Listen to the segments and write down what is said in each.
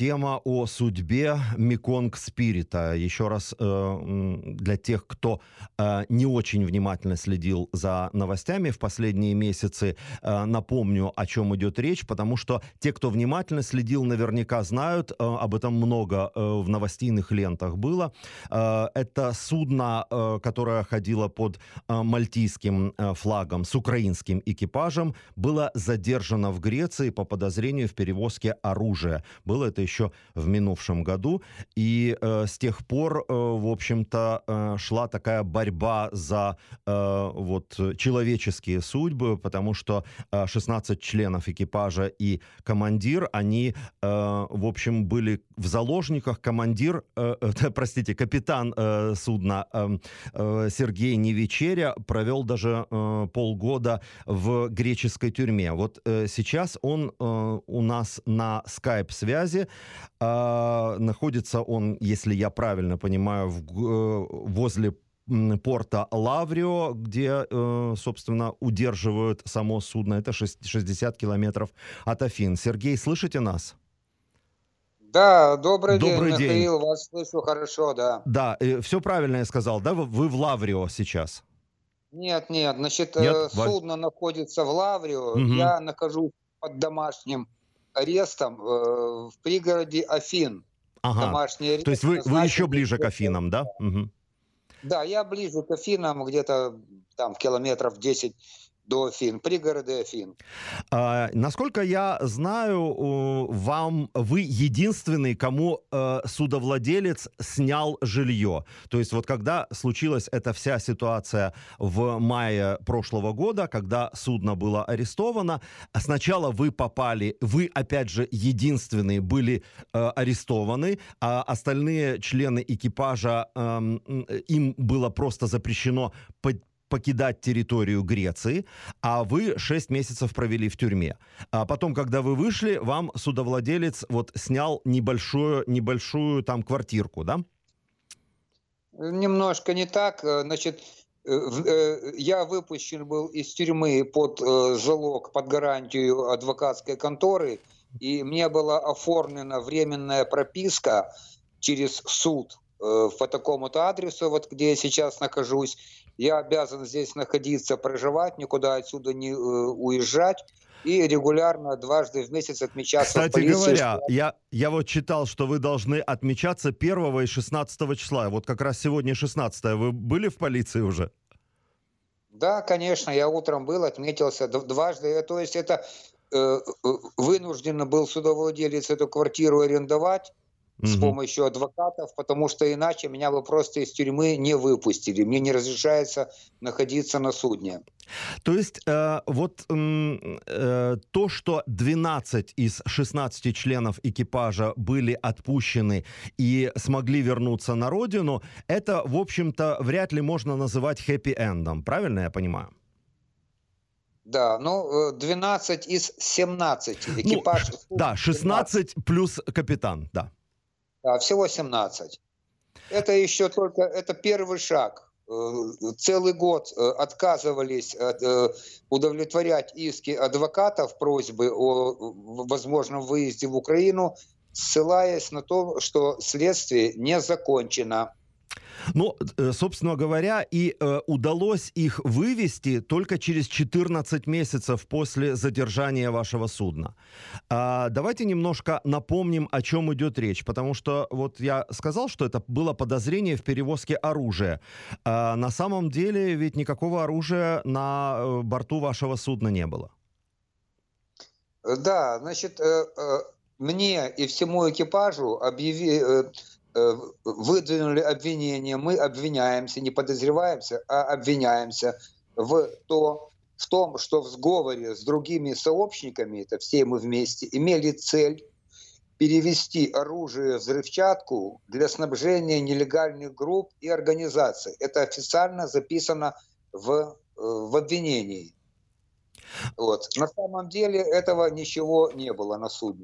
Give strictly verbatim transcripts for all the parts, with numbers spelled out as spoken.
тема о судьбе Меконг Спирита. Еще раз для тех, кто не очень внимательно следил за новостями в последние месяцы, напомню, о чем идет речь, потому что те, кто внимательно следил, наверняка знают, об этом много в новостейных лентах было. Это судно, которое ходило под мальтийским флагом с украинским экипажем, было задержано в Греции по подозрению в перевозке оружия. Было это еще в минувшем году. И э, с тех пор, э, в общем-то, э, шла такая борьба за э, вот, человеческие судьбы, потому что э, шестнадцать членов экипажа и командир, они, э, в общем, были в заложниках. Командир, э, э, простите, капитан э, судна э, э, Сергей Невечеря провел даже э, полгода в греческой тюрьме. Вот э, сейчас он э, у нас на скайп-связи. Э, находится он, если я правильно понимаю, в, э, возле порта Лаврио, где, э, собственно, удерживают само судно. Это шестьдесят километров от Афин. Сергей, слышите нас? Да, добрый, Добрый день, день, Михаил, вас слышу хорошо, да. Да, э, все правильно я сказал, да? Вы, вы в Лаврио сейчас? Нет, нет, значит, Нет? э, Валь... судно находится в Лаврио, Мгм. я нахожусь под домашним арестом э, в пригороде Афин. Ага. Домашний То есть арест вы, вы еще назначен для ближе к меня. Афинам, да? Мгм. Да, я ближе к Афинам, где-то там километров десять до Афин, пригороды Афин. А, насколько я знаю, у- вам вы единственный, кому э, судовладелец снял жилье. То есть вот когда случилась эта вся ситуация в мае прошлого года, когда судно было арестовано, сначала вы попали, вы опять же единственные были э, арестованы, а остальные члены экипажа, эм, м, им было просто запрещено по- покидать территорию Греции, а вы шесть месяцев провели в тюрьме. А потом, когда вы вышли, вам судовладелец вот снял небольшую, небольшую там квартирку, да? Немножко не так. э, Значит, э, в- э, я выпущен был из тюрьмы под э, залог, под гарантию адвокатской конторы, и мне была оформлена временная прописка через суд э, по такому-то адресу, вот где я сейчас нахожусь. Я обязан здесь находиться, проживать, никуда отсюда не э, уезжать и регулярно дважды в месяц отмечаться в Кстати полиции, что говоря, я, я вот читал, что вы должны отмечаться первого и шестнадцатого числа. Вот как раз сегодня шестнадцатое. Вы были в полиции уже? Да, конечно, я утром был, отметился д- дважды. Э, То есть это э, э, вынужден был судовладелец эту квартиру арендовать с Мгм. помощью адвокатов, потому что иначе меня бы просто из тюрьмы не выпустили. Мне не разрешается находиться на судне. То есть э, вот м, э, то, что двенадцать из шестнадцати членов экипажа были отпущены и смогли вернуться на родину, это, в общем-то, вряд ли можно называть хэппи-эндом. Правильно я понимаю? Да, ну э, двенадцать из семнадцати. Ну, Экипаж ш- судна да, семнадцать. шестнадцать плюс капитан, да. Да, всего семнадцать. Это еще только, это первый шаг. Э, Целый год э, отказывались от, э, удовлетворять иски адвокатов, просьбы о в- возможном выезде в Украину, ссылаясь на то, что следствие не закончено. Ну, э, собственно говоря, и э, удалось их вывести только через четырнадцать месяцев после задержания вашего судна. А, давайте немножко напомним, о чем идет речь, потому что вот я сказал, что это было подозрение в перевозке оружия. А, на самом деле ведь никакого оружия на э, борту вашего судна не было. Э, Да, значит, э, э, мне и всему экипажу объяви, э, э, выдвинули обвинение. Мы обвиняемся, не подозреваемся, а обвиняемся в, то, в том, что в сговоре с другими сообщниками, это все мы вместе, имели цель перевести оружие, взрывчатку для снабжения нелегальных групп и организаций. Это официально записано в, э, в обвинении. Вот. На самом деле этого ничего не было на судне.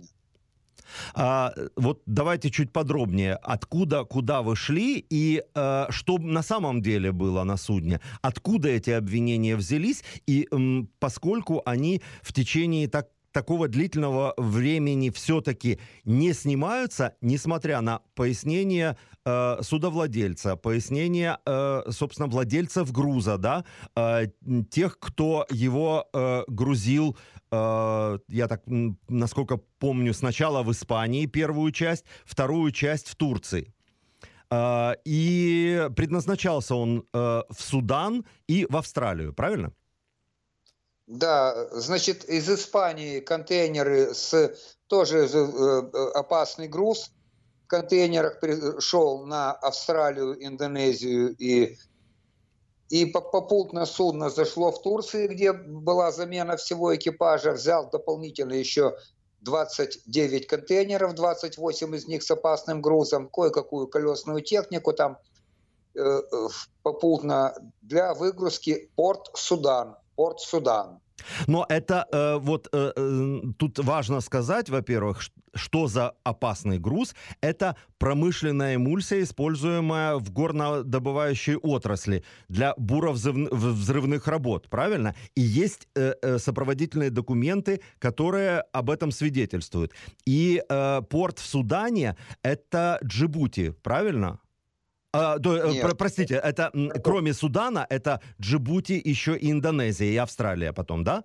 А, э, вот давайте чуть подробнее. Откуда, куда вы шли и э, что на самом деле было на судне? Откуда эти обвинения взялись? И м, поскольку они в течение так такого длительного времени все-таки не снимаются, несмотря на пояснение э, судовладельца, пояснение, э, собственно, владельцев груза, да, э, тех, кто его э, грузил, э, я так, насколько помню, сначала в Испании первую часть, вторую часть в Турции. Э, и предназначался он э, в Судан и в Австралию, правильно? Да, значит, из Испании контейнеры с тоже опасный груз в контейнерах шел на Австралию, Индонезию, и, и попутно судно зашло в Турцию, где была замена всего экипажа, взял дополнительно еще двадцать девять контейнеров, двадцать восемь из них с опасным грузом, кое-какую колесную технику там э, попутно для выгрузки порт Судан. Порт Судан. Но это э, вот э, э, тут важно сказать, во-первых, что за опасный груз. Это промышленная эмульсия, используемая в горнодобывающей отрасли для буровзрывных работ, правильно? И есть э, э, сопроводительные документы, которые об этом свидетельствуют. И э, порт в Судане – это Джибути, правильно? А, то, про, простите, это кроме Судана, это Джибути, еще и Индонезия, и Австралия потом, да?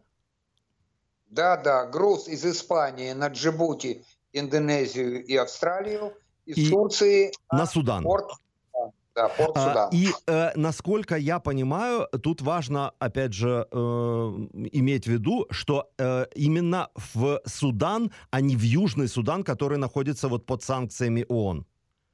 Да, да, груз из Испании на Джибути, Индонезию и Австралию, из и Турции на, на Судан. Порт, да, порт а, Судан. И, э, насколько я понимаю, тут важно, опять же, э, иметь в виду, что э, именно в Судан, а не в Южный Судан, который находится вот под санкциями ООН.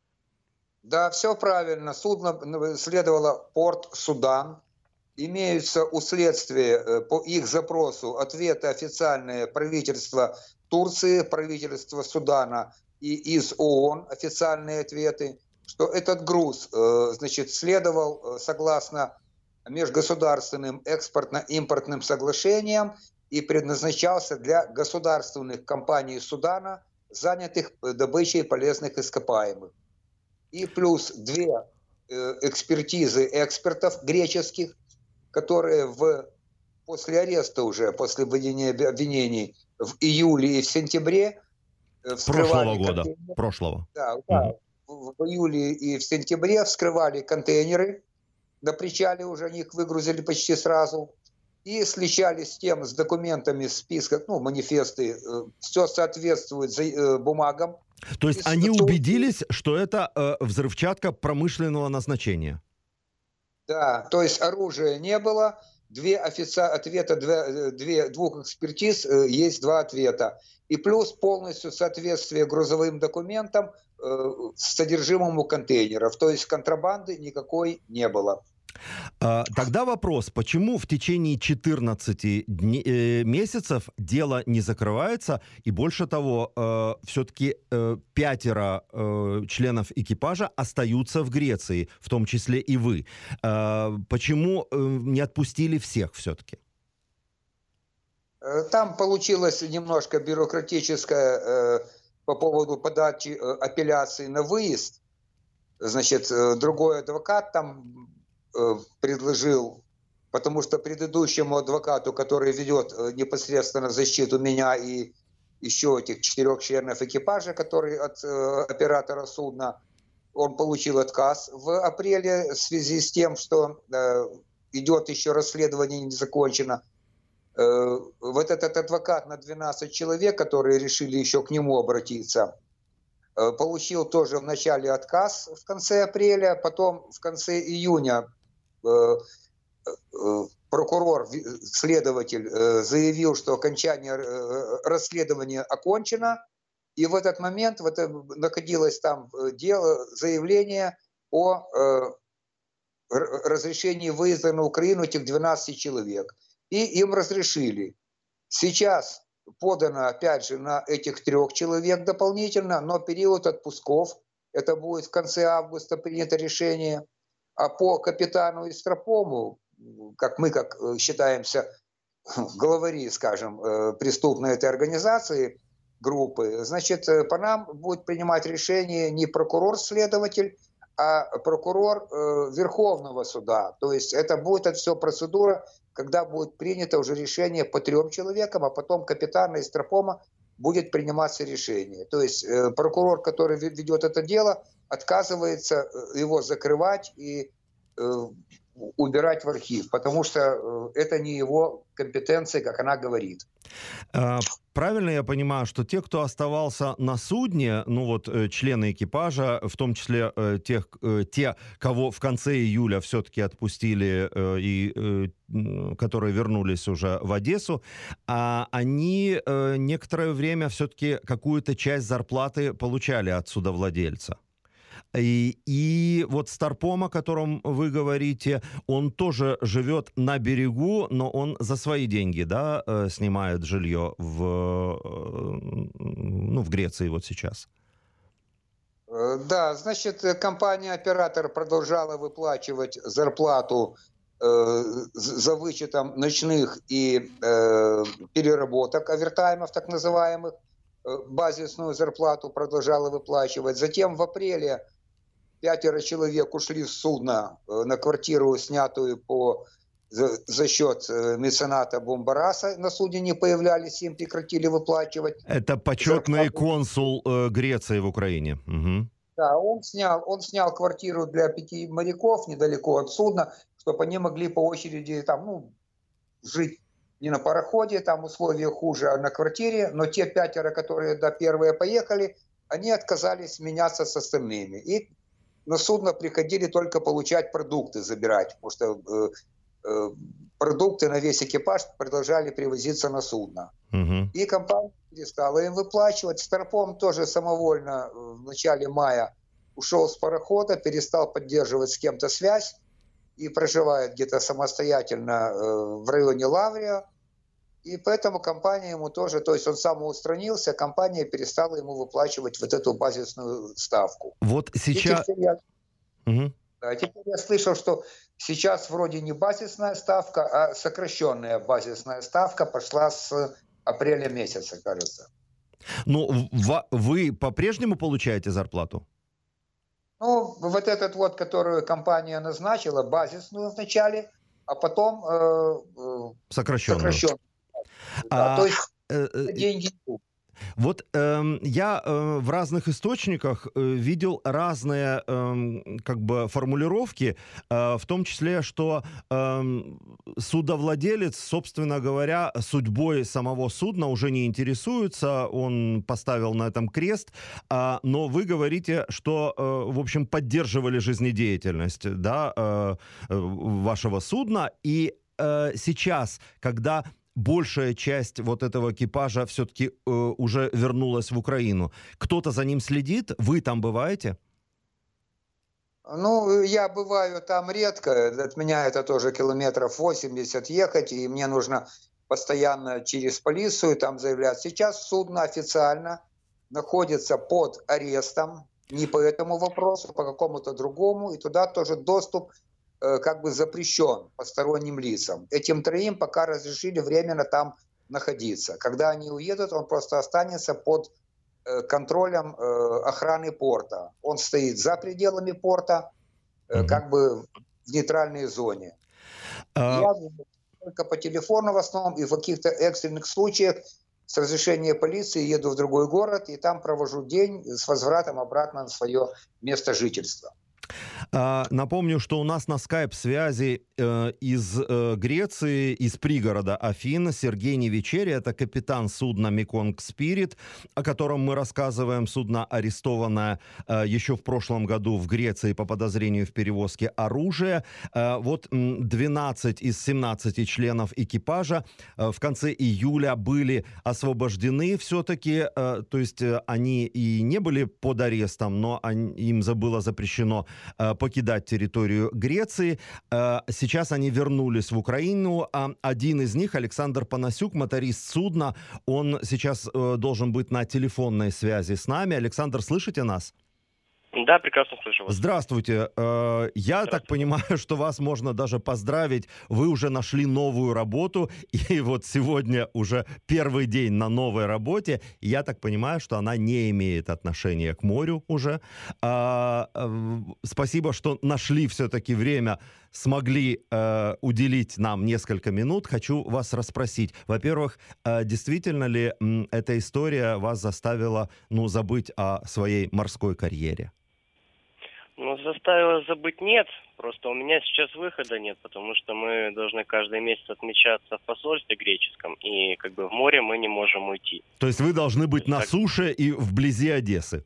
Да, все правильно. Судно следовало порт Судан. Имеются у следствия по их запросу ответы официальные правительства Турции, правительства Судана и из ООН официальные ответы, что этот груз, значит, следовал согласно межгосударственным экспортно-импортным соглашениям и предназначался для государственных компаний Судана, занятых добычей полезных ископаемых. И плюс две э, экспертизы экспертов греческих, которые в, после ареста уже, после введения обвинений в июле и в сентябре э, вскрывали прошлого года, прошлого. Да, да, угу. в, в июле и в сентябре вскрывали контейнеры, на причале уже они их выгрузили почти сразу, и сличались с тем, с документами, списка, ну, манифесты, э, все соответствует за, э, бумагам. То есть они убедились, что это э, взрывчатка промышленного назначения? Да, то есть оружия не было, две офици... ответа, две, две, двух экспертиз, э, есть два ответа. И плюс полностью соответствие грузовым документам э, содержимому контейнеров. То есть контрабанды никакой не было. Тогда вопрос, почему в течение четырнадцати дней, э, месяцев дело не закрывается, и больше того, э, все-таки э, пятеро э, членов экипажа остаются в Греции, в том числе и вы. Э, почему э, не отпустили всех все-таки? Там получилось немножко бюрократическое э, по поводу подачи э, апелляции на выезд. Значит, э, другой адвокат там предложил, потому что предыдущему адвокату, который ведет непосредственно защиту меня и еще этих четырех членов экипажа, который от э, оператора судна, он получил отказ в апреле в связи с тем, что э, идет еще расследование, не закончено. Э, вот этот адвокат на двенадцать человек, которые решили еще к нему обратиться, э, получил тоже в начале отказ в конце апреля, потом в конце июня прокурор, следователь заявил, что окончание расследования окончено, и в этот момент вот находилось там дело, заявление о разрешении выезда на Украину этих двенадцати человек. И им разрешили. Сейчас подано, опять же, на этих трех человек дополнительно, но период отпусков, это будет в конце августа принято решение. А по капитану Истропому, как мы как считаемся главари, скажем, преступной этой организации, группы, значит, по нам будет принимать решение не прокурор-следователь, а прокурор э, Верховного суда. То есть это будет это все процедура, когда будет принято уже решение по трем человекам, а потом капитана из Старпома будет приниматься решение. То есть э, прокурор, который ведет это дело, отказывается его закрывать и э, убирать в архив, потому что э, это не его компетенция, как она говорит. Правильно я понимаю, что те, кто оставался на судне, ну вот э, члены экипажа, в том числе э, тех, э, те, кого в конце июля все-таки отпустили э, и э, которые вернулись уже в Одессу, а они э, некоторое время все-таки какую-то часть зарплаты получали от судовладельца. И, и вот Старпом, о котором вы говорите, он тоже живет на берегу, но он за свои деньги, да, снимает жилье в, ну, в Греции вот сейчас. Да, значит, компания-оператор продолжала выплачивать зарплату э, за вычетом ночных и э, переработок, овертаймов так называемых, базисную зарплату продолжала выплачивать. Затем в апреле пятеро человек ушли с судна на квартиру, снятую по, за, за счет мецената Бомбараса. На судне не появлялись, им прекратили выплачивать. Это почетный зарплату. консул э, Греции в Украине. Угу. Да, он снял, он снял квартиру для пяти моряков недалеко от судна, чтобы они могли по очереди там, ну, жить не на пароходе, там условия хуже, а на квартире. Но те пятеро, которые до первые поехали, они отказались меняться с остальными. И на судно приходили только получать продукты, забирать, потому что э, э, продукты на весь экипаж продолжали привозиться на судно. Угу. И компания перестала им выплачивать. Старпом тоже самовольно в начале мая ушел с парохода, перестал поддерживать с кем-то связь и проживает где-то самостоятельно э, в районе Лаврия. И поэтому компания ему тоже, то есть он самоустранился, компания перестала ему выплачивать вот эту базисную ставку. Вот сейчас... Теперь я, угу. да, теперь я слышал, что сейчас вроде не базисная ставка, а сокращенная базисная ставка пошла с апреля месяца, кажется. Ну, вы по-прежнему получаете зарплату? Ну, вот этот вот, которую компания назначила, базисную вначале, а потом э, сокращенную. сокращенную. Да, а, то есть э, э, деньги. Вот э, я э, в разных источниках э, видел разные э, как бы формулировки, э, в том числе, что э, судовладелец, собственно говоря, судьбой самого судна уже не интересуется, он поставил на этом крест, э, но вы говорите, что, э, в общем, поддерживали жизнедеятельность, да, э, вашего судна, и э, сейчас, когда большая часть вот этого экипажа все-таки э, уже вернулась в Украину. Кто-то за ним следит? Вы там бываете? Ну, я бываю там редко. От меня это тоже километров восемьдесят ехать, и мне нужно постоянно через полицию там заявлять. Сейчас судно официально находится под арестом. Не по этому вопросу, по какому-то другому. И туда тоже доступ как бы запрещен посторонним лицам. Этим троим пока разрешили временно там находиться. Когда они уедут, он просто останется под контролем охраны порта. Он стоит за пределами порта, mm-hmm. как бы в нейтральной зоне. Uh... Я только по телефону в основном и в каких-то экстренных случаях с разрешения полиции еду в другой город и там провожу день с возвратом обратно на свое место жительства. Напомню, что у нас на скайп-связи э, из э, Греции, из пригорода Афин Сергей Невечери. Это капитан судна «Меконг Спирит», о котором мы рассказываем. Судно, арестованное э, еще в прошлом году в Греции по подозрению в перевозке оружия. Э, вот двенадцать из семнадцати членов экипажа э, в конце июля были освобождены все-таки. Э, то есть э, они и не были под арестом, но они, им было запрещено покидать территорию Греции. Сейчас они вернулись в Украину. Один из них, Александр Панасюк, моторист судна, он сейчас должен быть на телефонной связи с нами. Александр, слышите нас? Да, прекрасно слышу вас. Здравствуйте. Э, Я так Здравствуйте. понимаю, что вас можно даже поздравить. Вы уже нашли новую работу, и вот сегодня уже первый день на новой работе. Я так понимаю, что она не имеет отношения к морю уже. А, э, в- Спасибо, что нашли все-таки время, смогли э, уделить нам несколько минут. Хочу вас расспросить. Во-первых, э, действительно ли м, эта история вас заставила, ну, забыть о своей морской карьере? Ну, заставила забыть нет, просто у меня сейчас выхода нет, потому что мы должны каждый месяц отмечаться в посольстве греческом, и как бы в море мы не можем уйти. То есть вы должны То быть есть на так, суше и вблизи Одессы.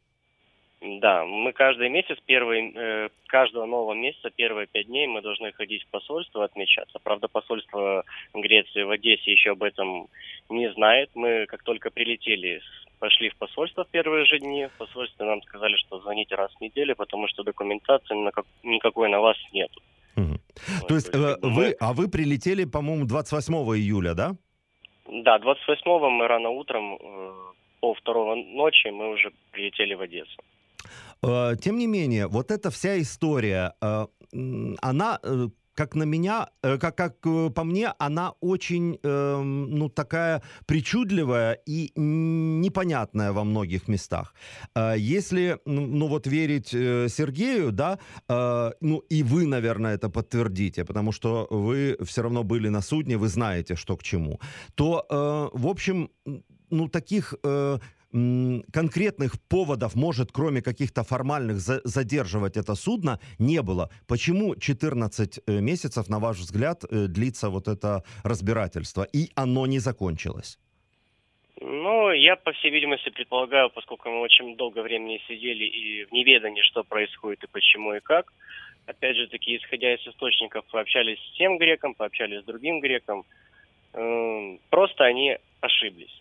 да, мы каждый месяц, первый, э, каждого нового месяца, первые пять дней мы должны ходить в посольство отмечаться. Правда, посольство Греции в Одессе еще об этом не знает. Мы, как только прилетели, с- пошли в посольство в первые же дни. В посольстве нам сказали, что звоните раз в неделю, потому что документации на как- никакой на вас нет. Мгм. Вот, То то есть есть, э, как бы вы, мы, а вы прилетели, по-моему, двадцать восьмого июля, да? да, двадцать восьмого мы рано утром, э, пол второго ночи мы уже прилетели в Одессу. Э, Тем не менее, вот эта вся история, э, м, она, э, как на меня, э, как, как э, по мне, она очень, эм, ну, такая причудливая и непонятная во многих местах. Э, Если, ну, ну, вот верить э, Сергею, да, э, ну, и вы, наверное, это подтвердите, потому что вы все равно были на судне, вы знаете, что к чему, то, э, в общем, м, ну, таких э, м, конкретных поводов, может, кроме каких-то формальных, за- задерживать это судно, не было. Почему четырнадцать э, месяцев, на ваш взгляд, э, длится вот это разбирательство, и оно не закончилось? Ну, я, по всей видимости, предполагаю, поскольку мы очень долго времени сидели и в неведании, что происходит и почему и как, опять же таки, исходя из источников, пообщались с тем греком, пообщались с другим греком, эм, просто они ошиблись.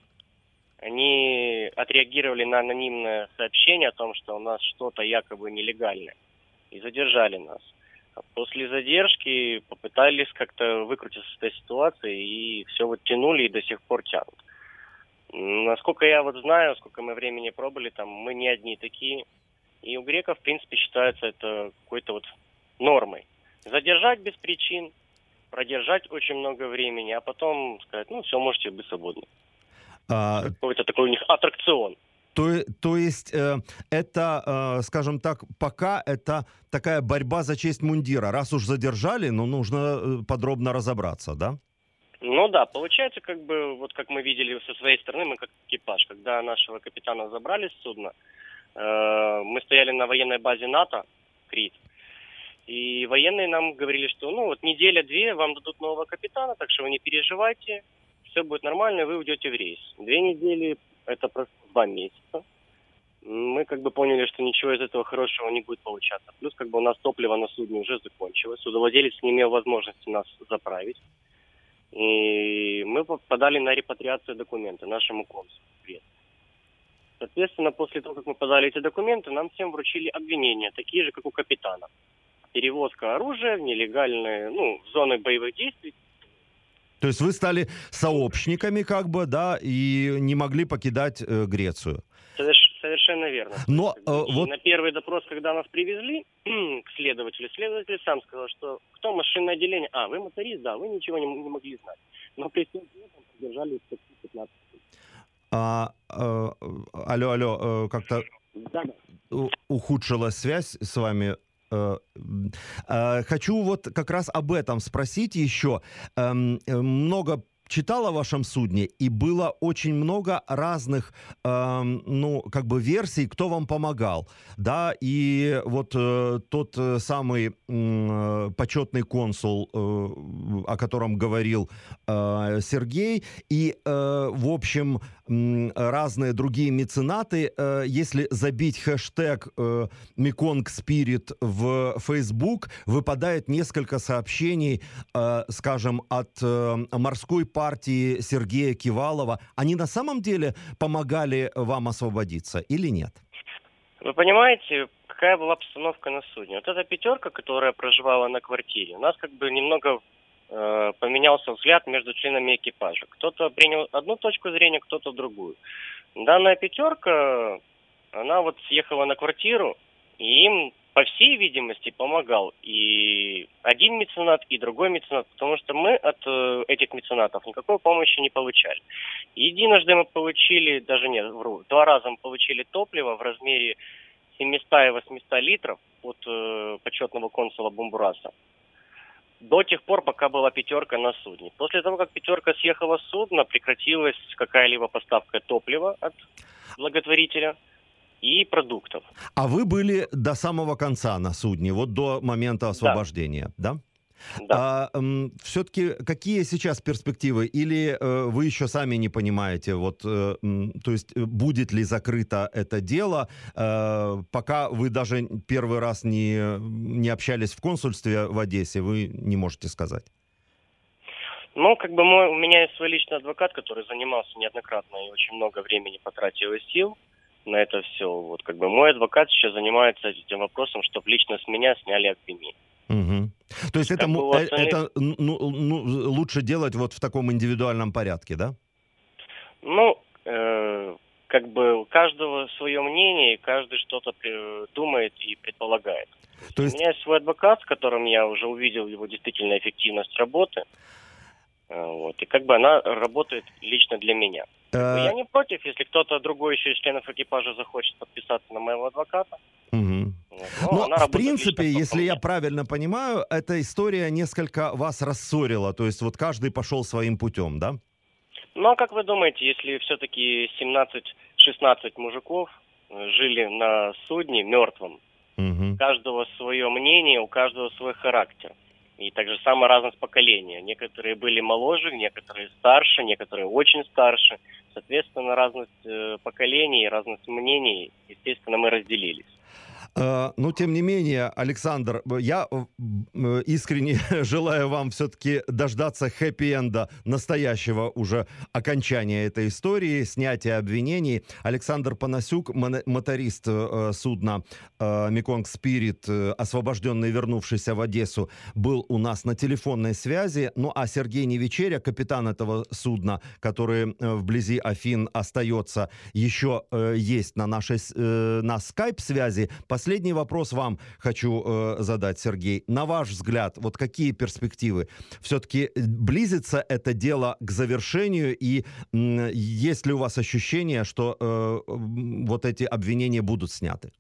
Они отреагировали на анонимное сообщение о том, что у нас что-то якобы нелегальное, и задержали нас. А после задержки попытались как-то выкрутиться из этой ситуации, и все вот тянули и до сих пор тянут. Насколько я вот знаю, сколько мы времени пробыли там, мы не одни такие. И у греков, в принципе, считается это какой-то вот нормой. Задержать без причин, продержать очень много времени, а потом сказать, ну все, можете быть свободны. А, Какой-то такой у них аттракцион. то, е- то есть э, это, э, скажем так, пока это такая борьба за честь мундира. Раз уж задержали, ну, нужно э, подробно разобраться, да? Ну да, получается, как бы, вот как мы видели со своей стороны, мы как экипаж, когда нашего капитана забрали с судна, э, мы стояли на военной базе НАТО, Крит, и военные нам говорили, что ну вот неделя-две вам дадут нового капитана, так что вы не переживайте, все будет нормально, вы уйдете в рейс. Две недели, это просто два месяца. Мы как бы поняли, что ничего из этого хорошего не будет получаться. Плюс как бы у нас топливо на судне уже закончилось, судовладелец не имел возможности нас заправить. И мы подали на репатриацию документы нашему консулу. Соответственно, после того, как мы подали эти документы, нам всем вручили обвинения, такие же, как у капитана. Перевозка оружия в нелегальные, ну, в зоны боевых действий. То есть вы стали сообщниками, как бы, да, и не могли покидать э, Грецию. Соверш- совершенно верно. То есть, Но как э, бы, и вот на первый допрос, когда нас привезли к следователю, следователь сам сказал, что кто машинное отделение? А, вы моторист, да, вы ничего не, не могли знать. Но при всем при этом продержали пятнадцать. а, э, алло, алло, э, как-то Да, да. у- ухудшилась связь с вами. Э, м, э, Хочу вот как раз об этом спросить еще. Эм, э, Много читал о вашем судне, и было очень много разных, эм, ну, как бы версий, кто вам помогал, да, и вот э, тот э, самый м, э, почетный консул, э, о котором говорил э, Сергей, и, э, в общем, м, разные другие меценаты, э, если забить хэштег э, Mekong Spirit в Facebook, выпадает несколько сообщений, э, скажем, от э, морской партии Сергея Кивалова. Они на самом деле помогали вам освободиться или нет? Вы понимаете, какая была обстановка на судне? Вот эта пятерка, которая проживала на квартире, у нас как бы немного э, поменялся взгляд между членами экипажа. Кто-то принял одну точку зрения, кто-то другую. Данная пятерка, она вот съехала на квартиру И им, по всей видимости, помогал и один меценат, и другой меценат, потому что мы от э, этих меценатов никакой помощи не получали. Единожды мы получили, даже нет, вру, два раза мы получили топливо в размере семьсот и восемьсот литров от э, почетного консула Бумбураса. До тех пор, пока была пятерка на судне. После того, как пятерка съехала с судна, прекратилась какая-либо поставка топлива от благотворителя и продуктов. А вы были до самого конца на судне, вот до момента освобождения, да? Да. А, все-таки какие сейчас перспективы? Или э, вы еще сами не понимаете, вот, э, то есть будет ли закрыто это дело, э, пока вы даже первый раз не, не общались в консульстве в Одессе, вы не можете сказать? Ну, как бы мой, у меня есть свой личный адвокат, который занимался неоднократно и очень много времени потратил и сил на это все. Вот как бы мой адвокат сейчас занимается этим вопросом, чтобы лично с меня сняли обвинение. Угу. То есть это, остальных... это ну, ну, лучше делать вот в таком индивидуальном порядке, да? Ну, э, как бы у каждого свое мнение, и каждый что-то думает и предполагает. То есть... У меня есть свой адвокат, с которым я уже увидел его действительно эффективность работы. Вот, и как бы она работает лично для меня. Uh... Я не против, если кто-то другой еще из членов экипажа захочет подписаться на моего адвоката. Uh-huh. Вот. Но, Но в принципе, если я правильно понимаю, эта история несколько вас рассорила. То есть вот каждый пошел своим путем, да? Ну, а как вы думаете, если все-таки семнадцать-шестнадцать мужиков жили на судне мертвым, uh-huh. у каждого свое мнение, у каждого свой характер. И также самая разность поколения. Некоторые были моложе, некоторые старше, некоторые очень старше. Соответственно, разность э, поколений, разность мнений, естественно, мы разделились. Но, тем не менее, Александр, я искренне желаю вам все-таки дождаться хэппи-энда, настоящего уже окончания этой истории, снятия обвинений. Александр Панасюк, моторист судна «Меконг Спирит», освобожденный и вернувшийся в Одессу, был у нас на телефонной связи. Ну, а Сергей Невечеря, капитан этого судна, который вблизи Афин остается, еще есть на нашей на скайп-связи. Последний вопрос вам хочу э, задать, Сергей. На ваш взгляд, вот какие перспективы? Все-таки близится это дело к завершению, и м, есть ли у вас ощущение, что э, вот эти обвинения будут сняты?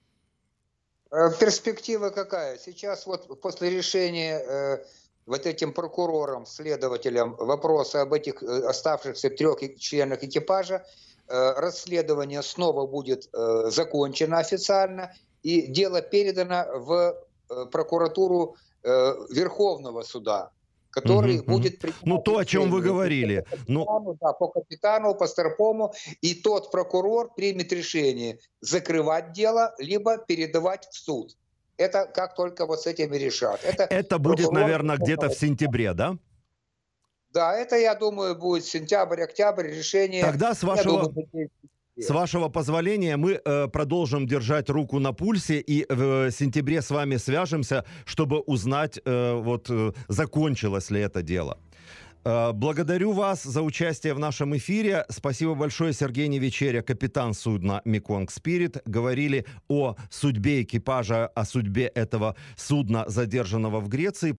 Перспектива какая? Сейчас вот после решения э, вот этим прокурором, следователям вопроса об этих э, оставшихся трех членах экипажа, э, расследование снова будет э, закончено официально, и дело передано в э, прокуратуру э, Верховного суда, который угу, будет принимать... Ну, то, о чем вы говорили. По капитану, ну... да, по капитану, по Старпому, и тот прокурор примет решение закрывать дело, либо передавать в суд. Это как только вот с этим и решат. Это, Это будет, наверное, где-то в сентябре, да? Да, это, я думаю, будет сентябрь, октябрь, решение... Тогда, с вашего... Думаю, С вашего позволения, мы э, продолжим держать руку на пульсе и в сентябре с вами свяжемся, чтобы узнать, э, вот, э, закончилось ли это дело. Э, благодарю вас за участие в нашем эфире. Спасибо большое, Сергей Невечеря, капитан судна «Меконг Спирит». Говорили о судьбе экипажа, о судьбе этого судна, задержанного в Греции.